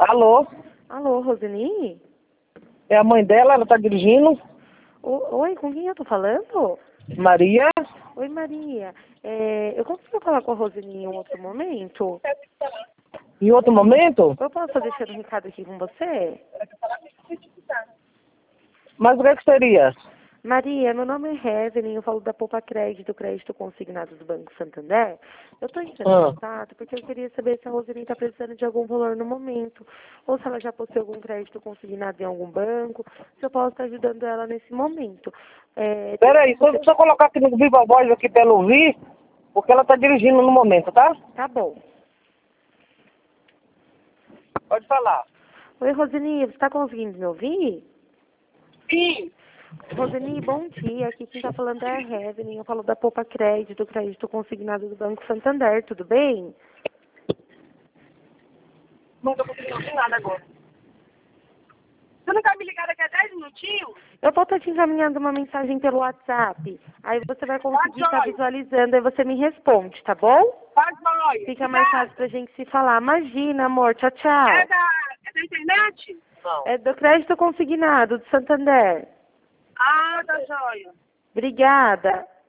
Alô? Alô, Roseni? É a mãe dela, ela tá dirigindo? Oi, com quem eu tô falando? Maria? Oi, Maria. Eu consigo falar com a Roseni em um outro momento? Em outro momento? Eu posso deixar um recado aqui com você? Mas o que é que seria? Maria, meu nome é Evelyn, eu falo da Poupa Crédito, crédito consignado do Banco Santander. Eu estou entrando em contato porque eu queria saber se a Roseni está precisando de algum valor no momento, ou se ela já possui algum crédito consignado em algum banco, se eu posso estar ajudando ela nesse momento. Peraí, deixa eu colocar aqui no Viva Voz aqui pra ela ouvir, porque ela tá dirigindo no momento, tá? Tá bom. Pode falar. Oi, Roseni, você está conseguindo me ouvir? Sim. Roseni, bom dia. Aqui quem está falando é a Evelyn. Eu falo da Poupa Crédito, crédito consignado do Banco Santander. Tudo bem? Não tô conseguindo ouvir nada agora. Você não tá me ligando daqui a 10 minutinhos? Eu vou estar te encaminhando uma mensagem pelo WhatsApp. Aí você vai conseguir estar visualizando, aí você me responde, tá bom? Faz nóia. Fica mais fácil pra gente se falar. Imagina, amor. Tchau, tchau. É da internet? Não. É do crédito consignado, do Santander. Ah, tá jóia. Obrigada.